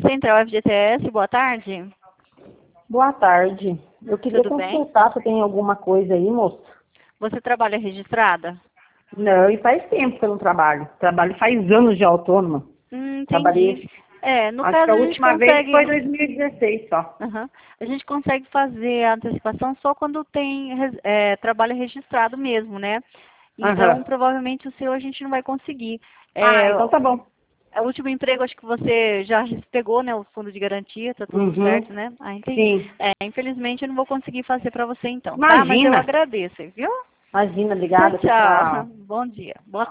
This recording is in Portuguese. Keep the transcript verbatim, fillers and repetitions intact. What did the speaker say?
Central F G T S, boa tarde. Boa tarde. Eu queria Tudo bem? consultar se tem alguma coisa aí, moça. Você trabalha registrada? Não, e faz tempo que eu não trabalho. Trabalho faz anos de autônoma. Hum, entendi. Trabalhei, É, no acho que caso a a gente última vez consegue... foi dois mil e dezesseis só. Aham. A gente consegue fazer a antecipação só quando tem res- é, trabalho registrado mesmo, né? Então, Aham. provavelmente o seu a gente não vai conseguir. Ah, É, então tá bom. o último emprego, acho que você já pegou, né? O fundo de garantia, tá tudo Uhum. certo, né? Ah, entendi. Sim. É, infelizmente eu não vou conseguir fazer para você então, tá? Mas eu Imagina. agradeço, viu? Imagina, Tchau, obrigada, tchau. pessoal. Bom dia. Boa